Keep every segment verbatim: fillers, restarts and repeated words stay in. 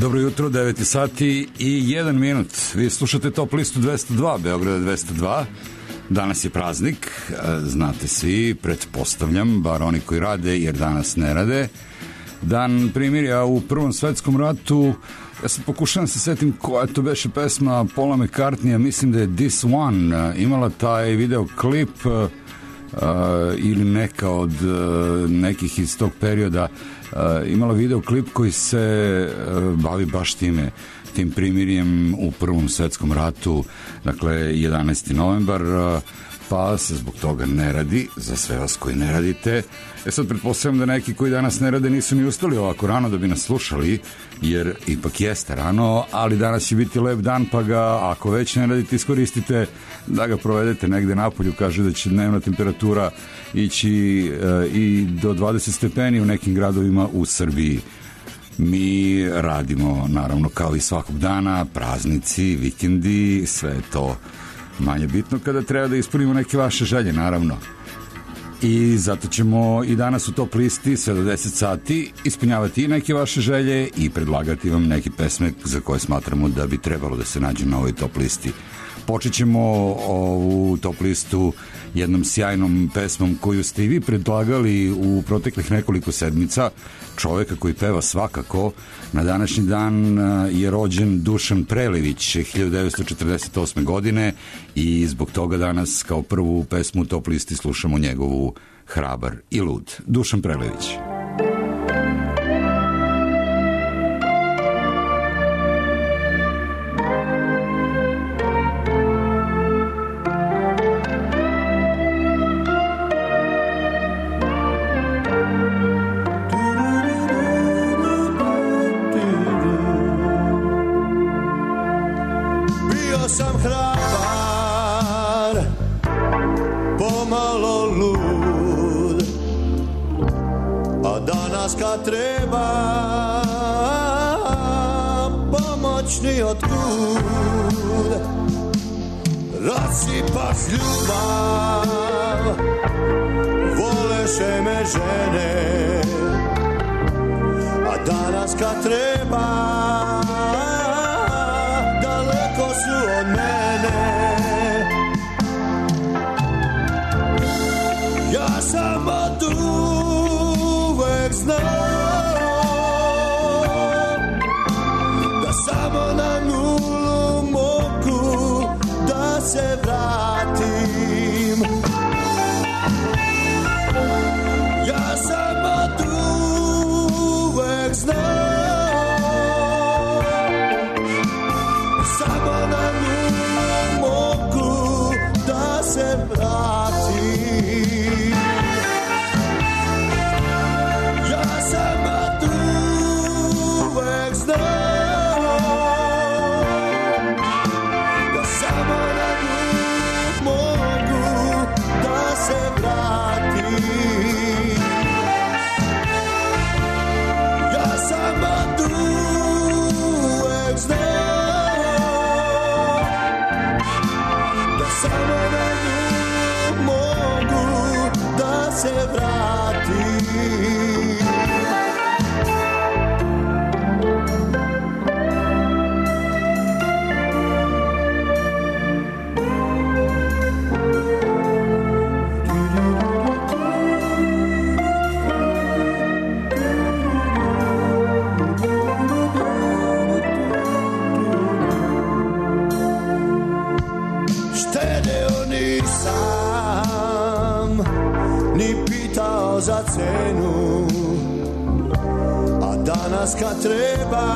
Dobro jutro, devet sati i jedan minut. Vi slušate Top listu dvesta dva, Beograda dvesta dva. Danas je praznik, znate svi, pretpostavljam, bar oni koji rade, jer danas ne rade. Dan primirja u Prvom svetskom ratu. Ja sam pokušao da se setim koja to beše pesma Paula McCartneya, mislim da je This One imala taj videoklip uh, ili neka od uh, nekih iz tog perioda uh, imala videoklip koji se uh, bavi baš time tim primirjem u Prvom svetskom ratu, dakle jedanaesti novembar, uh, pa se zbog toga ne radi, za sve vas koji ne radite. E sad pretpostavljam da neki koji danas ne rade nisu ni ustali ovako rano da bi nas slušali, jer ipak jeste rano, ali danas će biti lep dan, pa ga ako već ne radite iskoristite da ga provedete negde napolju. Kaže da će dnevna temperatura ići e, i do dvadeset stepeni u nekim gradovima u Srbiji. Mi radimo naravno kao i svakog dana, praznici, vikendi, sve je to manje bitno kada treba da ispunimo neke vaše želje, naravno. I zato ćemo i danas u Top listi sve do deset sati ispunjavati i neke vaše želje i predlagati vam neke pesme za koje smatramo da bi trebalo da se nađu na ovoj Top listi. Počet ćemo ovu Top listu jednom sjajnom pesmom koju ste i vi predlagali u proteklih nekoliko sedmica, čoveka koji peva svakako. Na današnji dan je rođen Dušan Prelević hiljadu devetsto četrdeset osme godine i zbog toga danas kao prvu pesmu u Top listi slušamo njegovu Hrabar i lud. Dušan Prelević. Treba pomoćni otkud rasipaš ljubav, voleše me žene, a danas kad treba daleko su od mene. Ja sam od uvek znao samo na nulu mogu da se vratim. Ja sam od uvek znao samo na nulu mogu da se vratim. Ja sam od uvek znao se vrati. Štedeo nisam ni pitao za cenu, a danas kad treba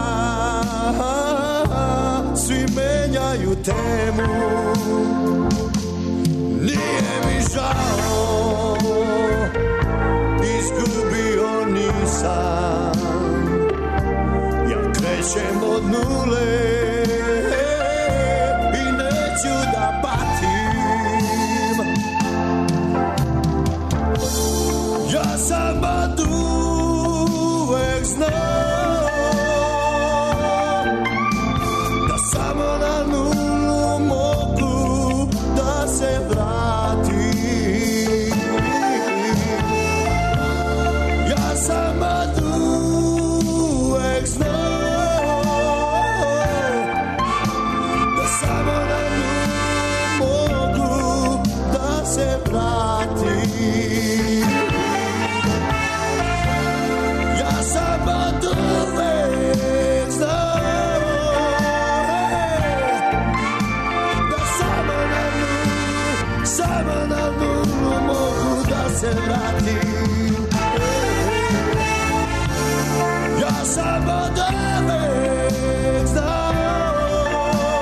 svi menjaju temu. Nije mi žao, izgubio nisam, ja krećem od nule i neću da patim. Ja sam od uvek znao da samo na nulu mogu da se vratim. Ja sam od uvek znao vratim. Ja sam od uvek znao,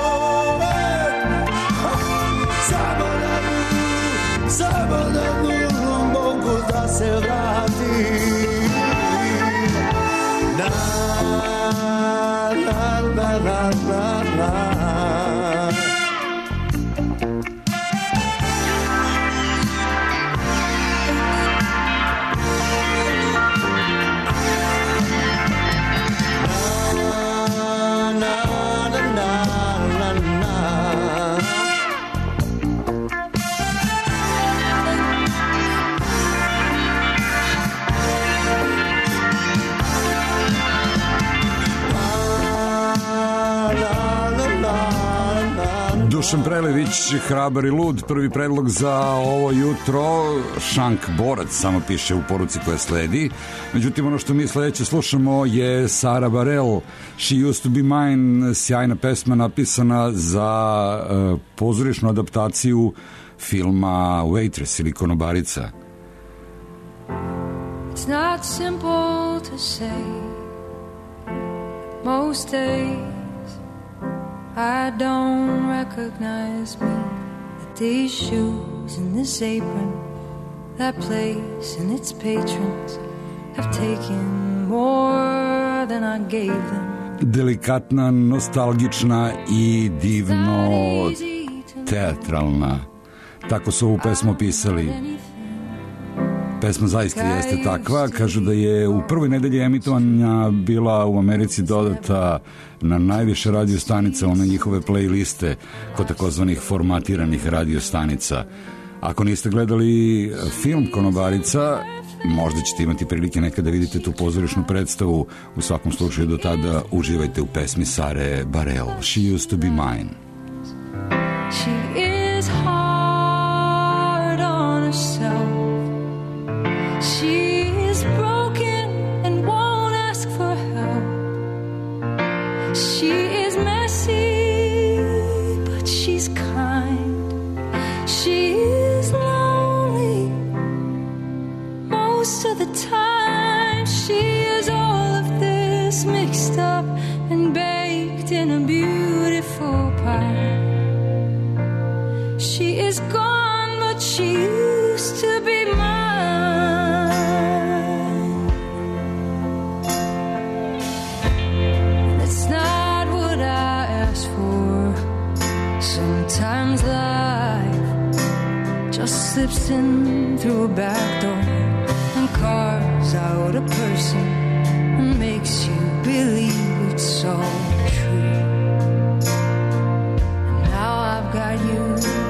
samo na nulu, samo na nulu mogu da se vratim. Na, na, na, na, na, na. Dušan Prelević, Hrabar i lud, prvi predlog za ovo jutro. Šank Borac samo piše u poruci koja sledi. Međutim, ono što mi sledeće slušamo je Sara Bareilles, She Used to Be Mine, sjajna pesma napisana za uh, pozorišnu adaptaciju filma Waitress ili Konobarica. It's not simple to say. Most days I don't recognize me. That these shoes and this apron, that place and its patrons have taken more than I gave them. Delikatna, nostalgična i divno teatralna. Tako su ovu pesmu opisali. Pesma zaista jeste takva. Kažu da je u prvoj nedelji emitovanja bila u Americi dodata na najviše radio stanica, one njihove playliste kod takozvanih formatiranih radio stanica. Ako niste gledali film Konobarica, možda ćete imati prilike nekada vidite tu pozorišnu predstavu. U svakom slučaju do tada uživajte u pesmi Sare Bareilles, She Used to Be Mine. She is hard on herself. She is broken and won't ask for help. She is messy, but she's kind. She is lonely most of the time. She is all of this mixed up and baked in a beautiful pie. She is gone, but she used to be mine. Sometimes life just slips in through a back door and carves out a person and makes you believe it's so true. And now I've got you,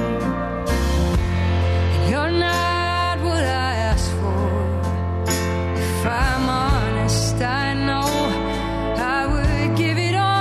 and you're not what I asked for. If I'm honest, I know I would give it all.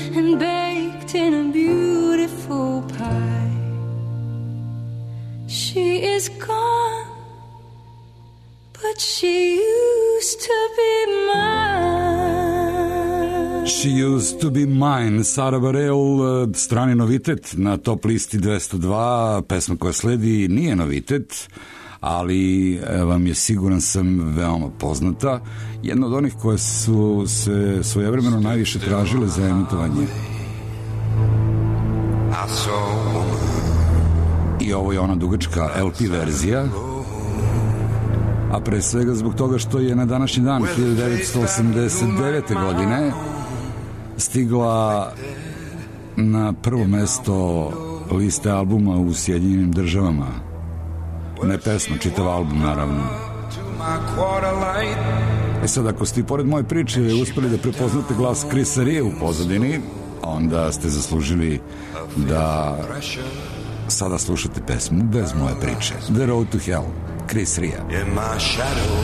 She but she used to be mine. She used to be mine. Sara Bareil, strani novitet na top listi dvesta dva. Pesma koja sledi nije novitet, ali vam je, siguran sam, veoma poznata. Jedna od onih koje su se svojevremeno najviše tražile za emitovanje. I ovo je ona dugačka el pe verzija, a pre svega zbog toga što je na današnji dan hiljadu devetsto osamdeset devete. godine stigla na prvo mesto liste albuma u Sjedinjenim državama. Ne pesma, čitav album, naravno. E sad, ako ste pored moje priče uspeli da prepoznate glas Chrisa Ria u pozadini, onda ste zaslužili da sada slušate pesmu bez moje priče. The Road to Hell, Chris Ria. In my shadow,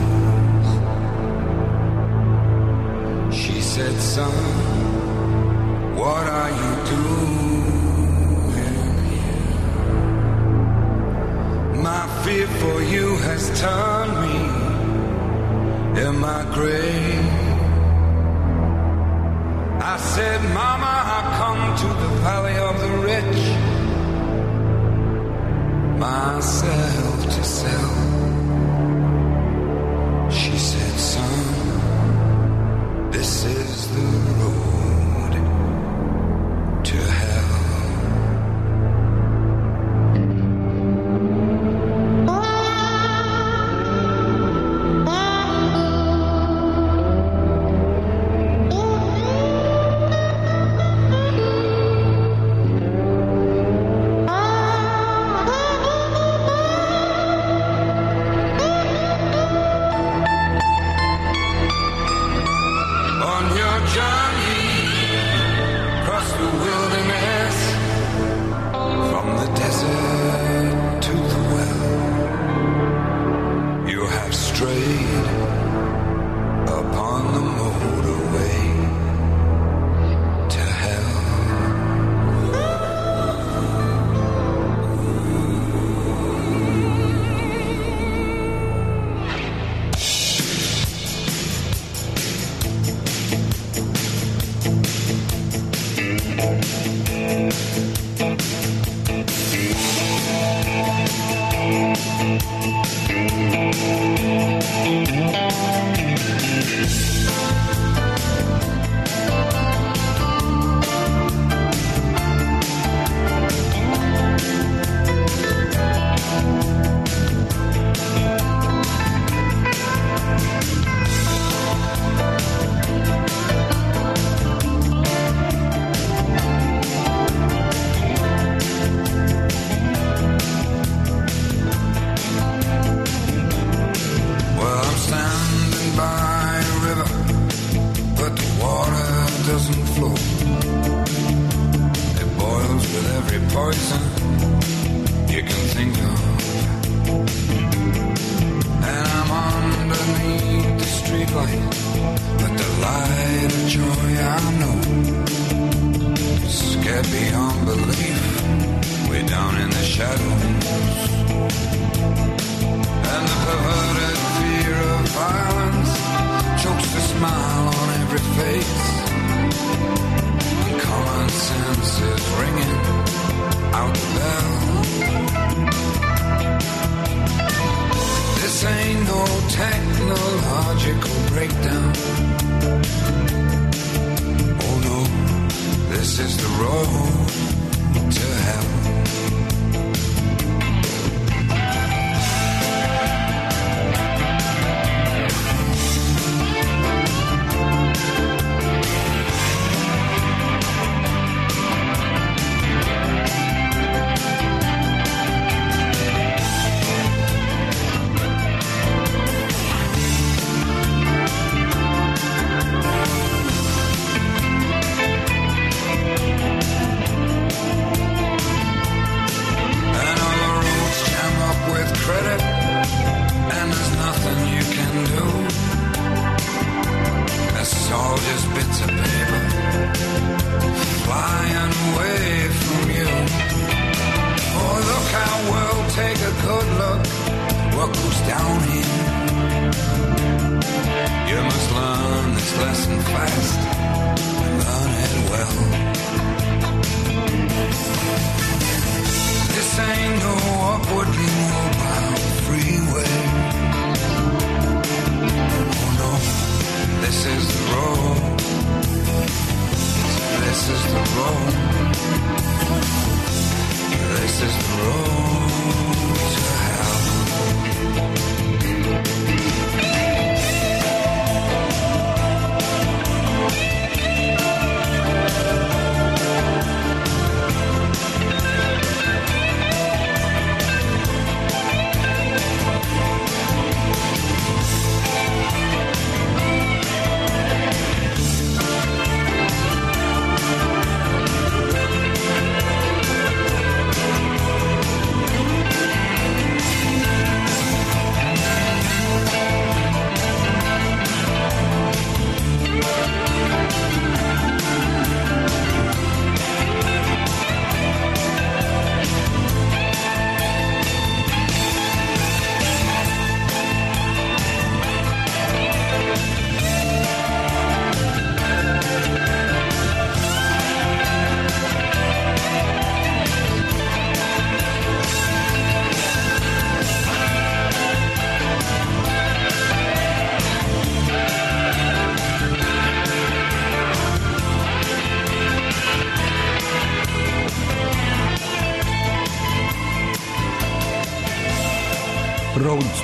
she said, son, what are you doing here? My fear for you has turned me in my grave. I said, Mama, I come to the valley of the rich, myself to sell. She said, son, this is the road to hell.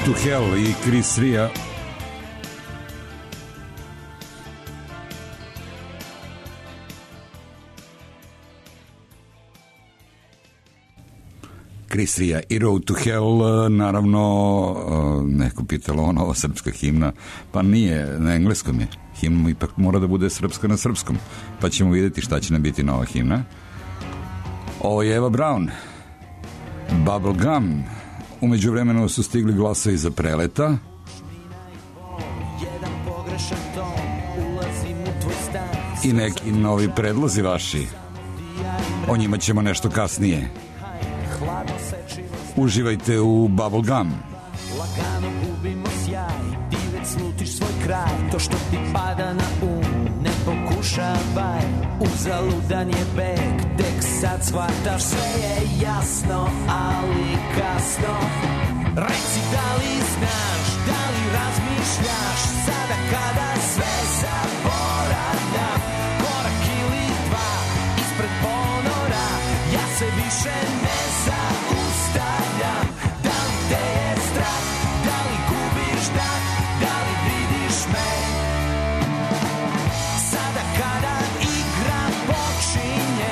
to Hell i Chris Ria. Chris Ria i Road to Hell, naravno, neko pitalo, ono, ova srpska himna, pa nije, na engleskom je. Himna ipak mora da bude srpska na srpskom, pa ćemo vidjeti šta će nam biti nova himna. Ovo je Eva Braun, Bubblegum. Umeđu vremenu su stigli glasovi za Preleta. I neki novi predlozi vaši. O njima ćemo nešto kasnije. Uživajte u Bubblegum. Lagano gubimo sjaj, ti već slutiš svoj kraj. To što ti pada na um, ne pokušavaj. Uzaludan je beg, tek sad shvataš. Sve je jasno, ali kasno. Reci da li znaš, da li razmišljaš, sada kada sve zaboravljam. Korak ili dva, ispred ponora, ja se više ne zaustavljam. Da li te je strah, da li gubiš dah, da li vidiš me? Sada kada igra počinje,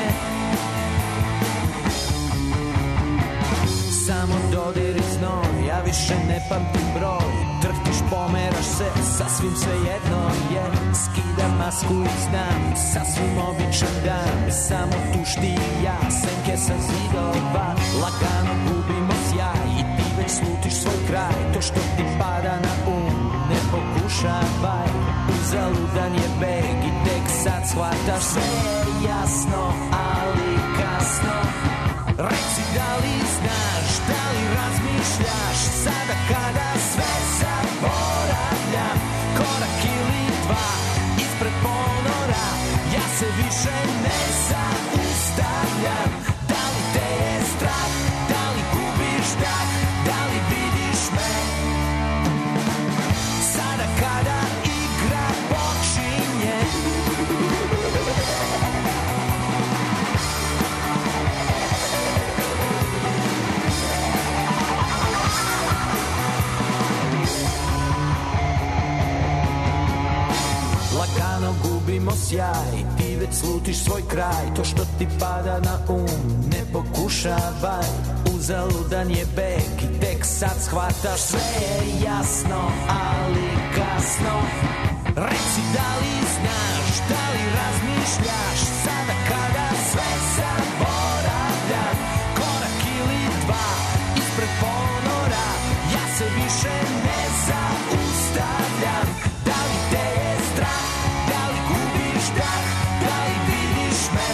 samo dodiri znoj, ja više ne pamtim broj. Trhtiš, pomeraš se, sasvim svejedno je. Skidam masku i znam, sasvim običan dan. Samo tuš ti i ja, senke sa zidova. Lagano gubimo sjaj i ti već slutiš svoj kraj. To što ti pada na um, ne pokušavaj. Uzaludan je beg i tek sad shvataš. Sve je jasno, ali kasno. Reci da li znaš, da li razmišljaš, sada kada sve zaboravljam. Korak ili dva, ispred ponora, ja se više ne zaustavljam. Da li te je strah, da li gubiš dah, da li vidiš me? Sada kada igra počinje, lagano gubimo sjaj, ti već slutiš svoj kraj. To što ti pada na um, ne pokušavaj. Uzaludan je beg i tek sad shvataš. Sve je jasno, ali kasno. Reci da li znaš, da li razmišljaš, sada kada sve zaboravljam. Korak ili dva, ispred ponora, ja se više ne zaustavljam. Da li te je strah, da li gubiš dah, da li vidiš me?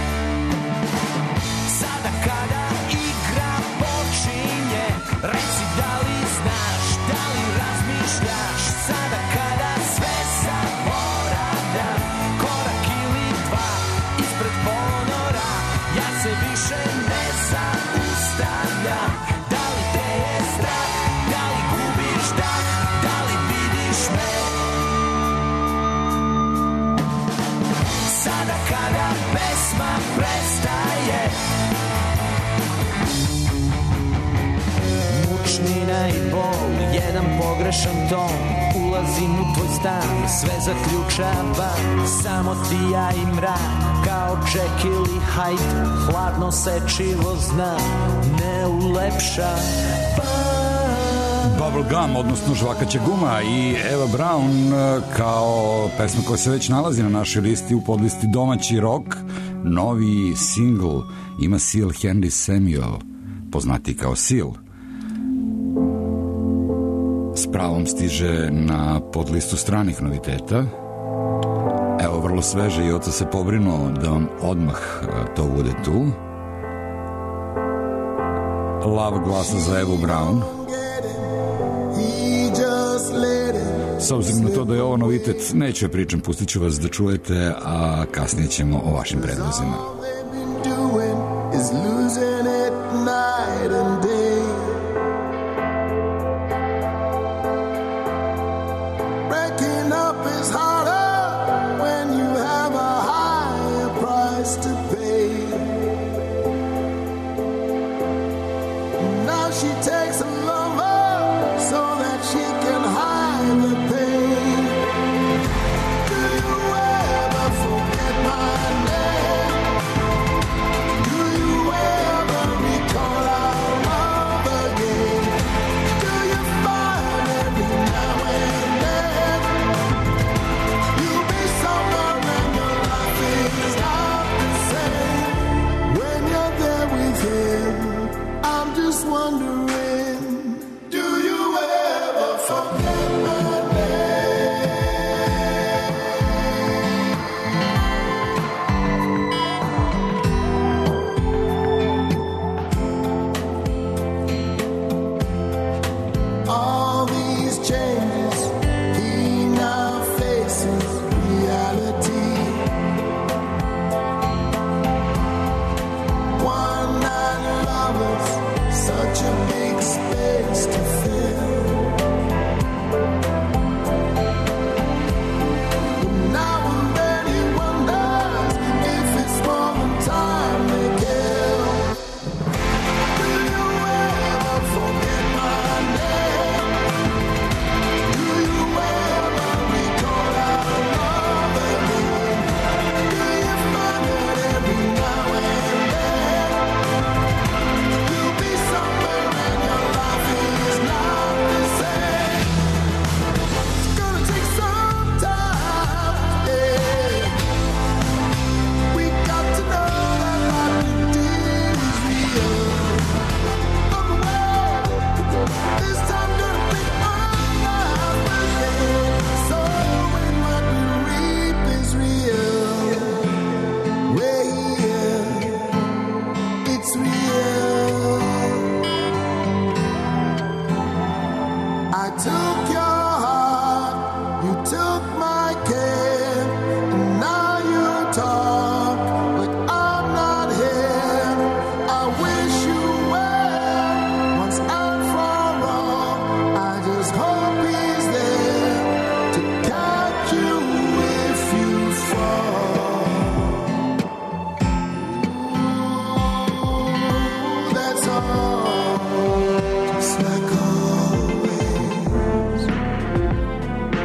Sada kada igra počinje, reci da li znaš, da li razmišljaš, sada kada sve zaboravljam. Korak ili dva, ispred ponora, ja se više ne zaustavljam. Da li te je strah, da li gubiš dah, da li vidiš me? Sada kada pesma prestaje, mučnina i bol, jedan pogrešan ton. Ulazim u tvoj stan, sve zaključavam. Samo ti, ja i mrak, kao Jekyll i Hyde. Hladno sečivo znam, ne ulepša. Bubblegum, odnosno Žvakaća guma, i Eva Braun kao pesma koja se već nalazi na našoj listi u podlisti domaći rock. Novi single ima Seal Henry Samuel, poznati kao Seal. S pravom stiže na podlistu stranih noviteta. Evo, vrlo sveže, i oca se pobrinuo da vam odmah to bude tu. Lav glasa za Evu Braun. S obzirom na to da je ovo novitet, neću je pričam, pustit ću vas da čujete, a kasnije ćemo o vašim predlozima. She takes a lover, so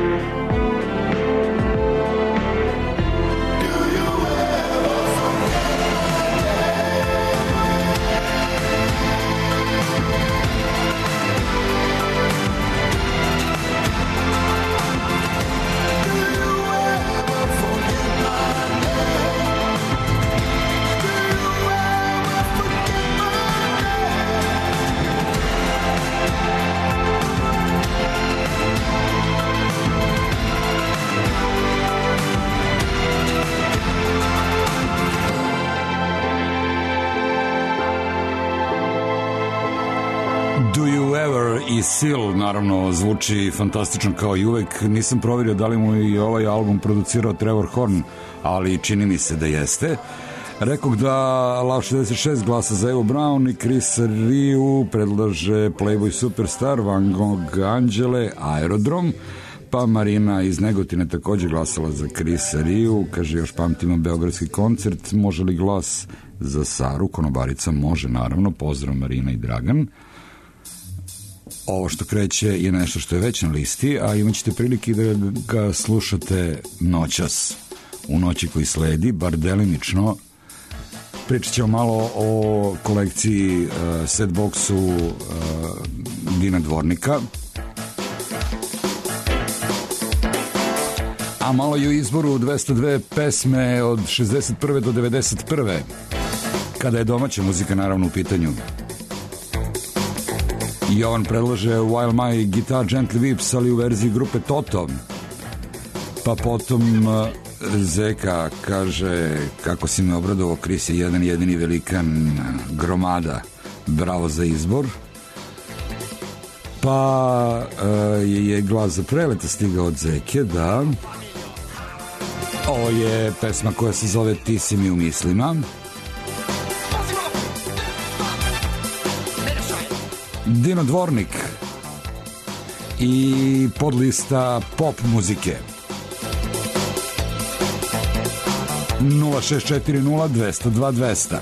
i Seal, naravno, zvuči fantastično kao i uvek. Nisam proverio da li mu i ovaj album producirao Trevor Horn, ali čini mi se da jeste. Rekog da Lav šezdeset šest glasa za Evo Brown i Chris Riu predlaže Playboy Superstar, Van Gogh Anđele, Aerodrom, pa Marina iz Negotine takođe glasala za Chrisa Riu, kaže još pamtimo beogradski koncert, može li glas za Saru, konobarica može naravno, pozdrav Marina i Dragan. Ovo što kreće je nešto što je već na listi, a imat ćete prilike da ga slušate noćas, u noći koji sledi, bar delimično. Pričat ćemo malo o kolekciji uh, setboxu uh, Dina Dvornika, a malo i u izboru dvesta dve pesme od šezdeset prve do devedeset prve, kada je domaća muzika naravno u pitanju. Jovan predlaže While My Guitar Gently Weeps, ali u verziji grupe Toto. Pa potom uh, Zeka kaže kako si me obradovao, Chris je jedan jedini velikan, gromada, bravo za izbor. Pa uh, je glas za preleta stigao od Zeke, da. Ovo je pesma koja se zove Ti si mi u mislima. Dino Dvornik i podlista pop muzike. nula šest četiri nula dvesta dva dvesta.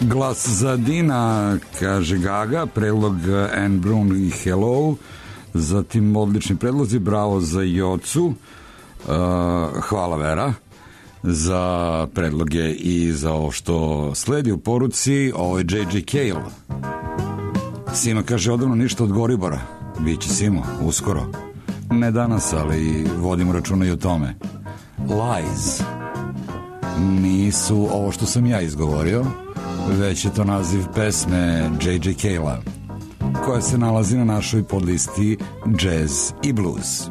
Glas za Dina, kaže Gaga, predlog Anne Brun i Hello, zatim odlični predlozi, bravo za Jocu, uh, hvala Vera za predloge i za ovo što sledi u poruci. Ovo je J J Cale. Sima kaže odavno ništa od Goribora, biće Simo uskoro, ne danas, ali vodimo računa i o tome. Lies nisu ovo što sam ja izgovorio, već je to naziv pesme J J Cale-a, koja se nalazi na našoj podlisti Jazz i Blues.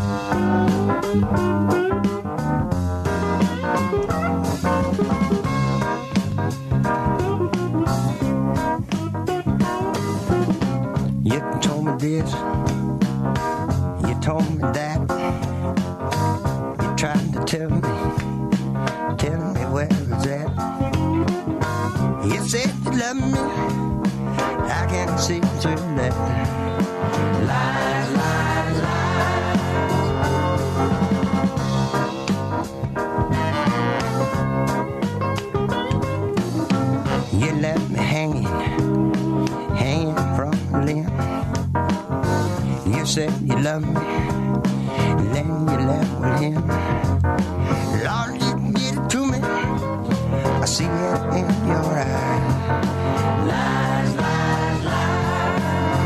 You told me this, you told me that, you tried to tell me, tell me where it's at. You said you love me, I can't see through that. Lies, lies, lies. You left me hanging, hanging from a limb. You said you love me, then you left with him. Lord, you did it to me, I see it in your eyes. Lies, lies, lies.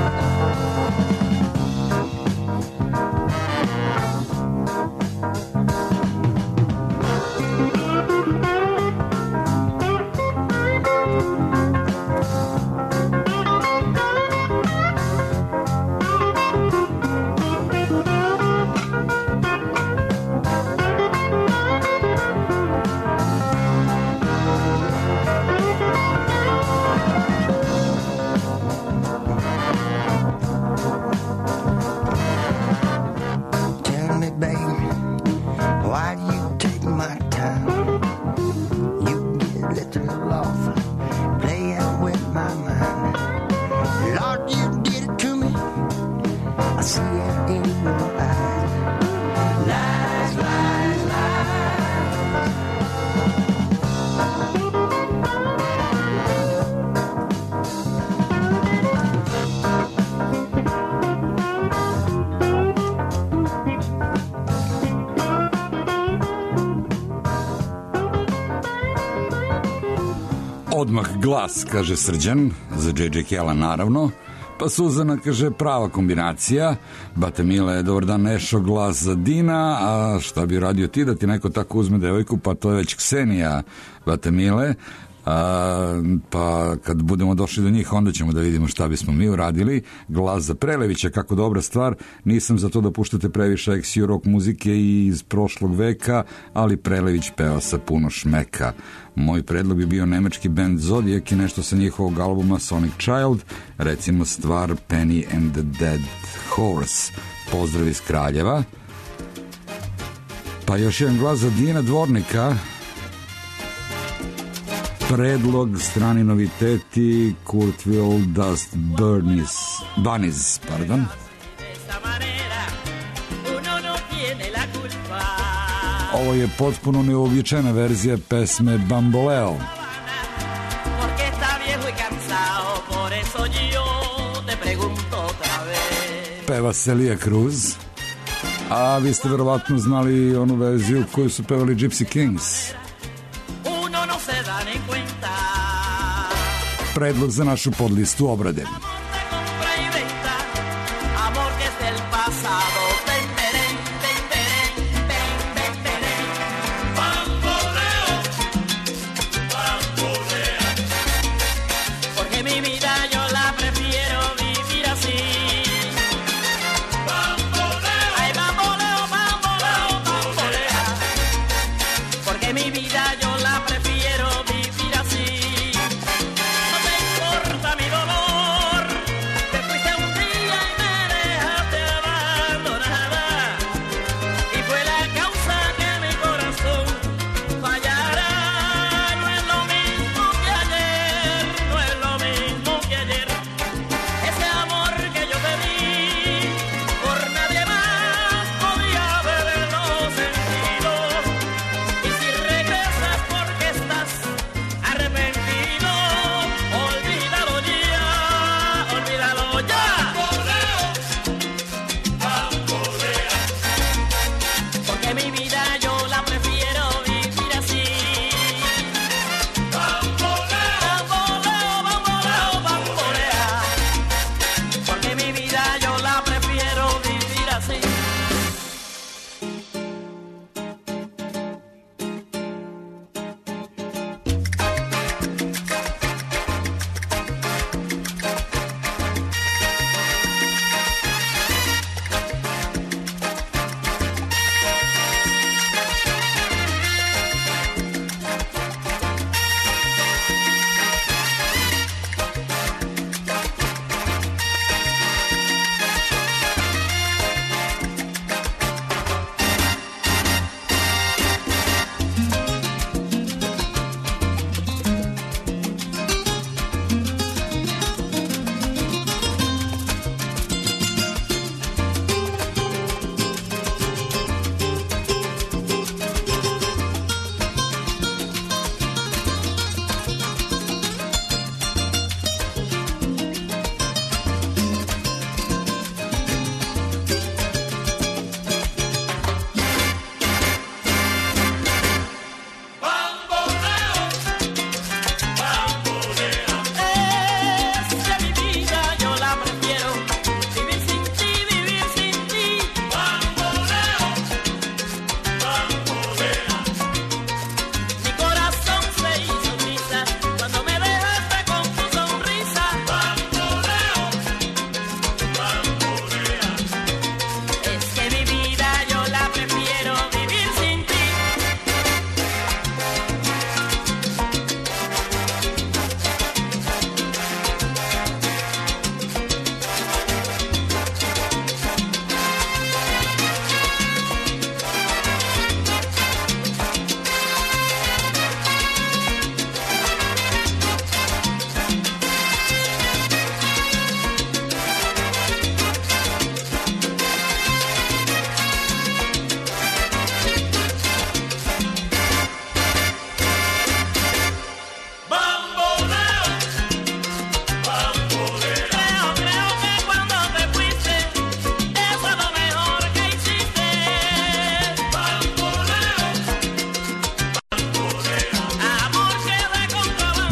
Odmah glas, kaže Srđan, za J J Cale-a naravno, pa Suzana kaže prava kombinacija, Bata Mile, dobar dan Nešo, glas za Dina, a šta bi radio ti da ti neko tako uzme devojku, pa to je već Ksenija, Bata Mile, a, pa kad budemo došli do njih onda ćemo da vidimo šta bismo mi uradili. Glas za Prelevića, kako dobra stvar, nisam za to da puštate previše eks ju rock muzike iz prošlog veka, ali Prelević peva sa puno šmeka. Moj predlog bi bio nemački band Zodiac i nešto sa njihovog albuma Sonic Child, recimo stvar Penny and the Dead Horse. Pozdrav iz Kraljeva. Pa još jedan glas za Dina Dvornika, predlog strani noviteti Kurt Will Dust Bunnies, Bunnies, pardon. Ovo je potpuno neuobičajena verzija pesme Bamboleo. Peva Celia Cruz, a vi ste verovatno znali onu verziju koju su pevali Gypsy Kings. Predlog za našu podlistu obrade. No te importa mi dolor, te fuiste un día y me dejaste hablar.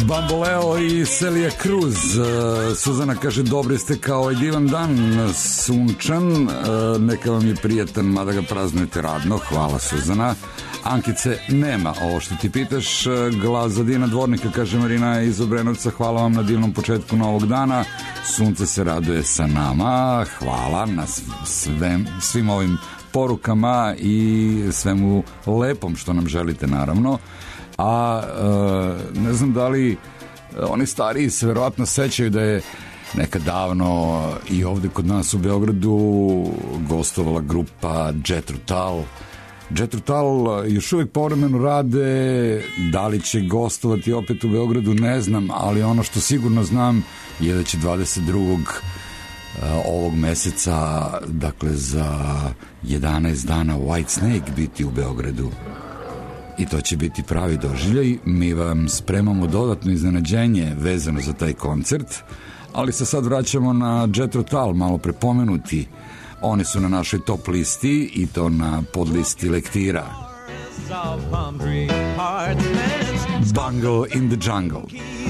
Bamboleo i Celia Cruz. Suzana kaže, dobri ste kao ovaj divan dan, sunčan, neka vam je prijatan, mada ga praznujete radno. Hvala, Suzana. Ankice nema, ovo što ti pitaš. Glas za Dina Dvornika, kaže Marina iz Obrenovca, hvala vam na divnom početku novog dana, sunce se raduje sa nama. Hvala na svem, svim ovim porukama i svemu lepom što nam želite, naravno. A e, ne znam da li oni stariji se verovatno sećaju da je nekad davno i ovde kod nas u Beogradu gostovala grupa Jethro Tull. Jethro Tull još uvijek povremeno rade, da li će gostovati opet u Beogradu ne znam, ali ono što sigurno znam je da će dvadeset drugog ovog meseca, dakle za jedanaest dana, White Snake biti u Beogradu. I to će biti pravi doživljaj. Mi vam spremamo dodatno iznenađenje vezano za taj koncert, ali se sad vraćamo na Jethro Tull, malo prepomenuti. Oni su na našoj top listi i to na podlisti lektira. Bungle in the Jungle.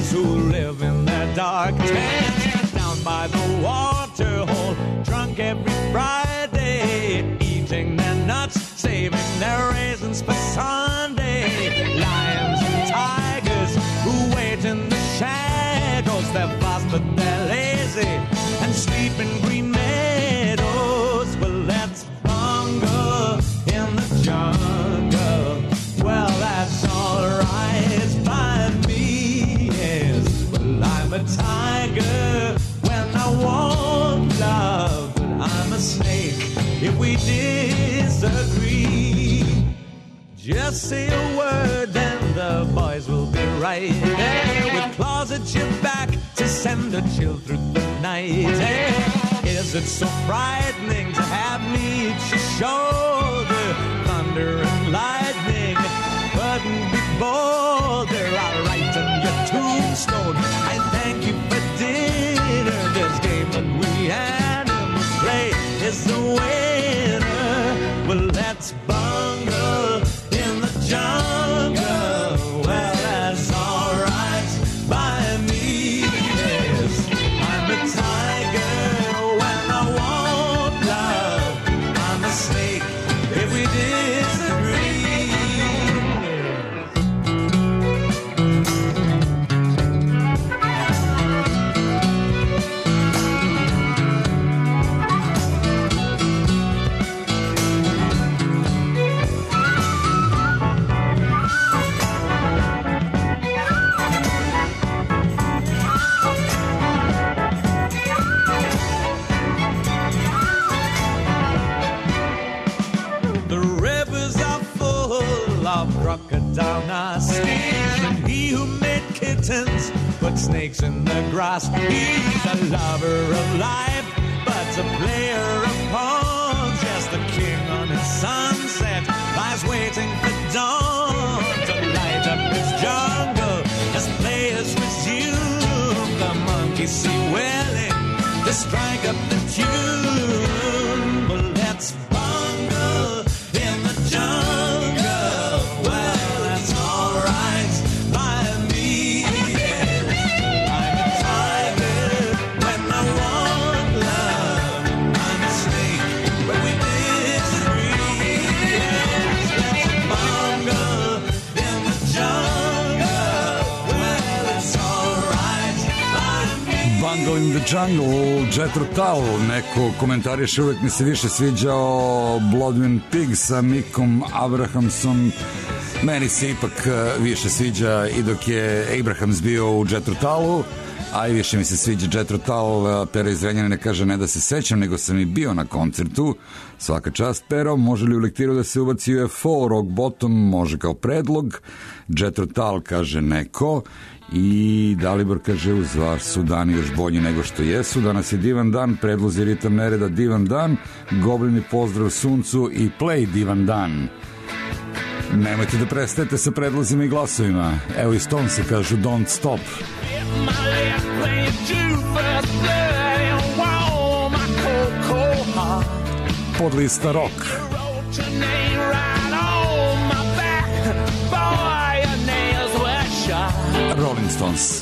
By the water hole, drunk every Friday, eating their nuts, saving their raisins for Sunday. Lions and tigers who wait in the shadows, they're fast but they're lazy and sleep in green meadows. Well, let's bungle in the jungle. Well, that's alright by me, yes. Well, I'm a tiger. I want love, but I'm a snake if we disagree. Just say a word and the boys will be right there with claws at your back to send a chill through the night. Is it so frightening to have me at your shoulder? Thunder and lightning couldn't be bolder. I'll write on your tombstone, I thank you for dinner. This game that we animals play is the winner. Well, let's bungle in the jungle. Well, that's alright by me, yes. I'm a tiger when I want love. I'm a snake if we disagree. Crocodile nasties, and he who made kittens put snakes in the grass. He's a lover of life, but a player of pawns. Just the king on his sunset lies waiting for dawn to light up his jungle as players resume. The monkeys see willing to strike up the tune. Well, let's bungle in the jungle. Bungle in the Jungle, Jethro Tull. Neko komentariše, uvek mi se više sviđao Bloodwind Pig sa Mikom Abrahamsom. Meni se ipak više sviđa i dok je Abrahams bio u Jethro Tullu, a i više mi se sviđa Jethro Tull. Pera iz Renjanina kaže, ne da se sećam, nego sam i bio na koncertu. Svaka čast, Pero. Može li u lektiru da se ubaci U F O, Rock Bottom? Može kao predlog. Jethro Tull, kaže neko. I Dalibor kaže, uz vas su dani još bolji nego što jesu. Danas je divan dan, predlozi ritam nereda, divan dan, Goblini pozdrav suncu i play divan dan. Nemojte da prestajete sa predlozima i glasovima. Evo i Stonesi kažu don't stop. Podlista rock. Rolling Rolling Stones.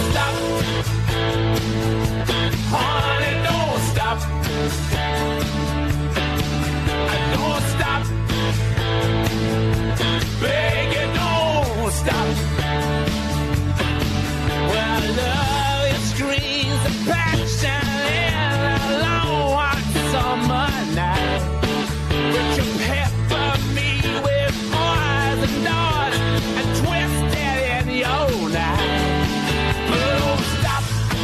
Honey, don't stop. Don't stop. Beg you, don't stop. Well, love it screams of passion in a long hot summer night. But you pepper me with poison darts and twist it in your night. But don't stop.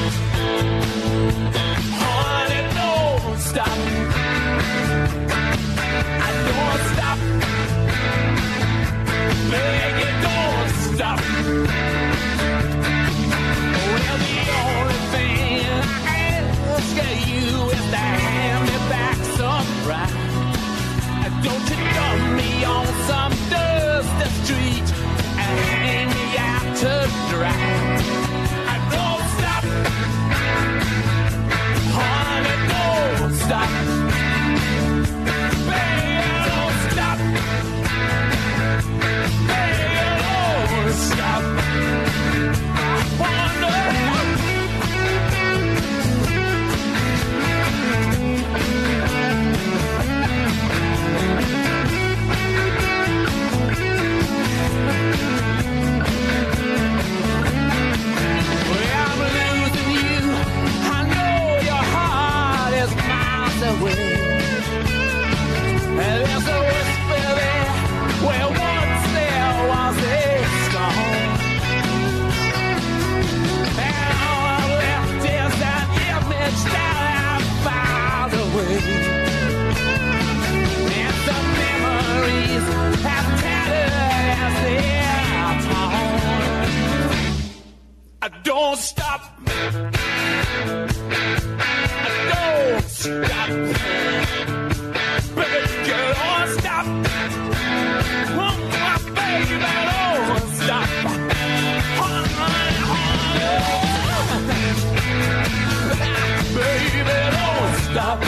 Honey, don't stop. I don't stop. Beg you, don't stop. Well, the only thing I ask of you is to hand me back some pride. Don't you dump me on some dusty street and hang me out to dry. I don't stop. Honey, don't stop. Baby, don't stop. Baby, don't stop. I wonder. Away. And there's a whisper there where once there was a storm. And all I'm left is that image that I filed away. And some memories have tattered as they're torn. I don't stop. Stop. Baby, girl, don't stop. Oh, my baby, don't stop. Honey, honey. Baby, don't stop.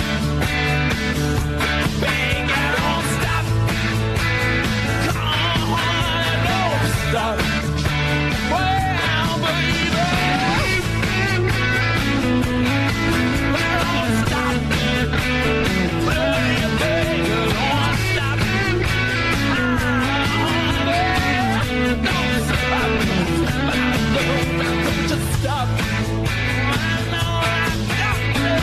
Baby, don't stop. Come on, honey, don't stop. Well, baby. Don't stop. Stop. I know I got this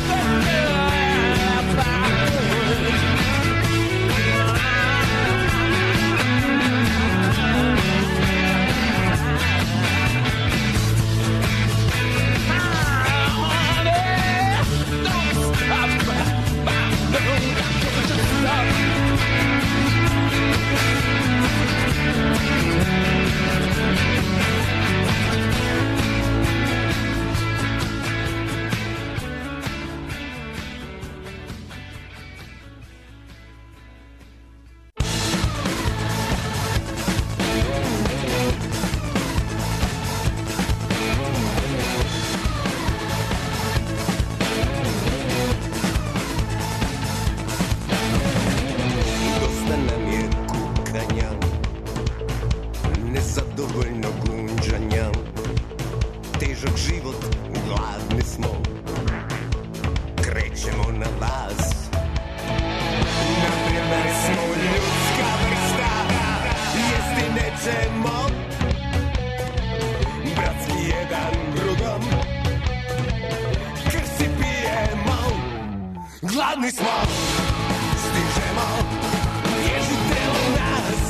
Gladni smo, stižemo, vježite u nas.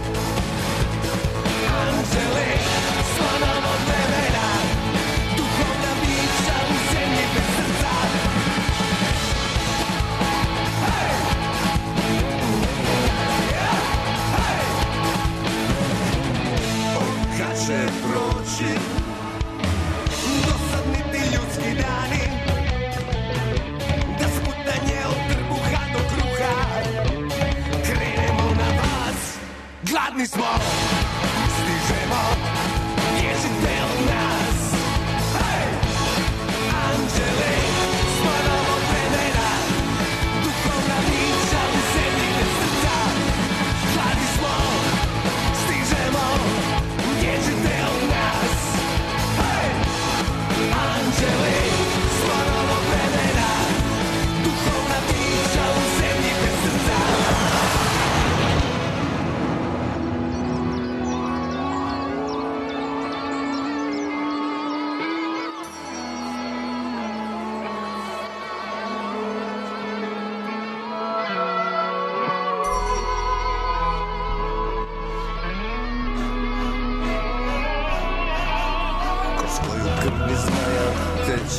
Anđeli smo nam od vremena, duhovna bića u zemlji bez srca. Hej! Hej! O, kad će proći dosadni ti ljudski dani, gladni smo, stižemo, bježite od nas. Hej! Anđeli smo nam od vremena, duhovna bića u zemlji bez srca. Gladni smo, stižemo, bježite od nas.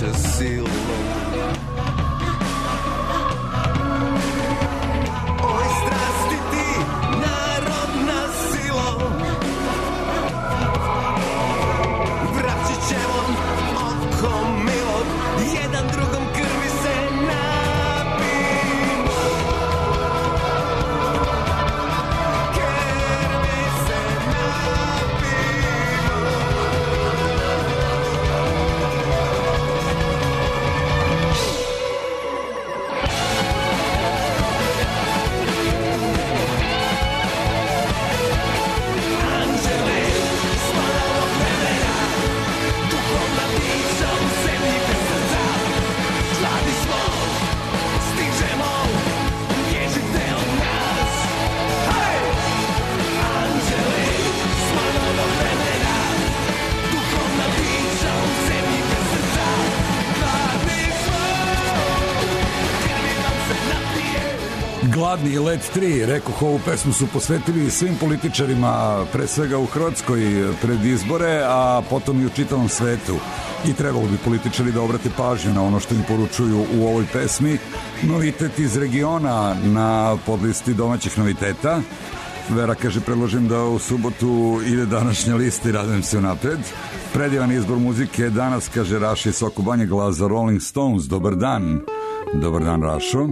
naše silom. Oj strasti ti, narodna silom, vraćit ćemo oko milog, jedan drugom krvi se napimo. Krvi se napimo. Anđeli, svalamo vremena, duhovna bića u zemlji bez srca. Mladi smo, stižemo, bježite od nas. Hej! Anđeli, svalamo vremena, duhovna bića u zemlji bez srca. Mladi smo, krvi nam se napije. Gladni let tri, rekoh, ovu pesmu su posvetili svim političarima, pre svega u Hrvatskoj pred izbore, a potom i u čitavom svetu. I trebalo bi političari da obrate pažnju na ono što im poručuju u ovoj pesmi. Novitet iz regiona na podlisti domaćih noviteta. Vera kaže, predložim da u subotu ide današnja lista i radujem se unapred. Predivan izbor muzike danas, kaže Raša iz Soko Banje, glas za Rolling Stones. Dobar dan. Dobar dan, Rašo.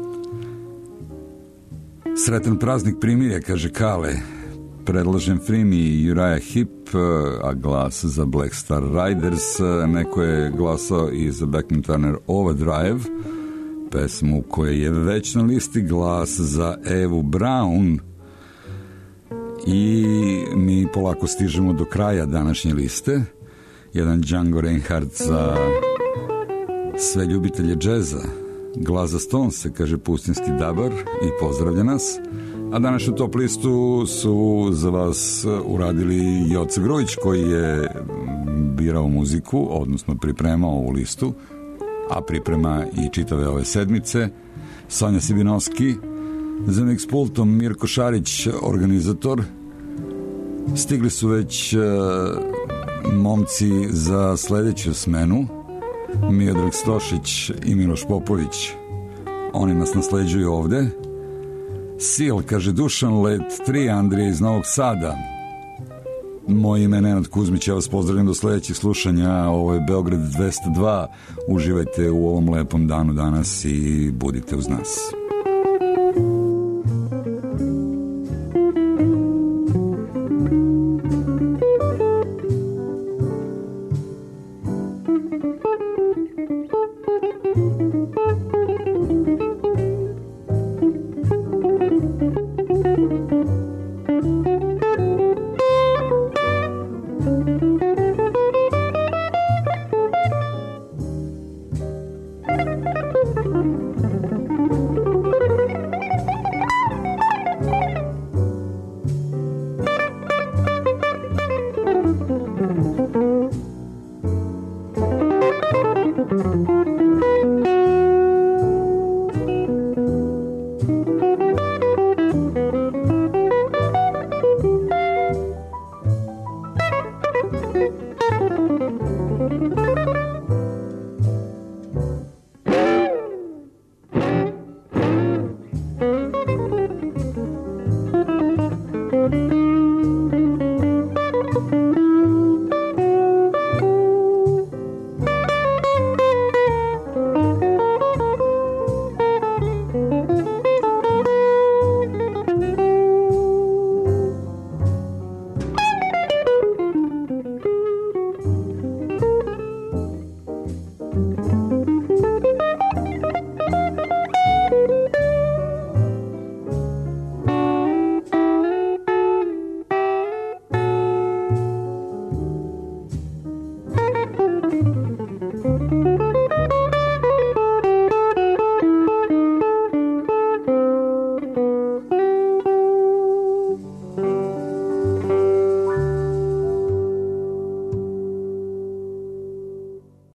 Sretan praznik primirja, kaže Kale. Predlažem Free i Uriah Heep, a glas za Black Star Riders. Neko je glasao i za Beckman Turner Overdrive, pesmu koja je već na listi, glas za Evu Brown. I mi polako stižemo do kraja današnje liste. Jedan Django Reinhardt za sve ljubitelje džeza. Glas za Stones, kaže Pustinski Dabar i pozdravlja nas. A današnju top listu su za vas uradili Joca Grujić, koji je birao muziku, odnosno pripremao ovu listu, a priprema i čitave ove sedmice. Sonja Sibinovski, za mix pultom Mirko Šarić, organizator. Stigli su već uh, momci za sledeću smenu, Miodrag Stošić i Miloš Popović. Oni nas nasleđuju ovde. Sil, kaže Dušan, let tri, Andrija iz Novog Sada. Moje ime je Nenad Kuzmić, ja vas pozdravljam do sledećih slušanja. Ovo je Beograd dvesta dva. Uživajte u ovom lepom danu danas i budite uz nas.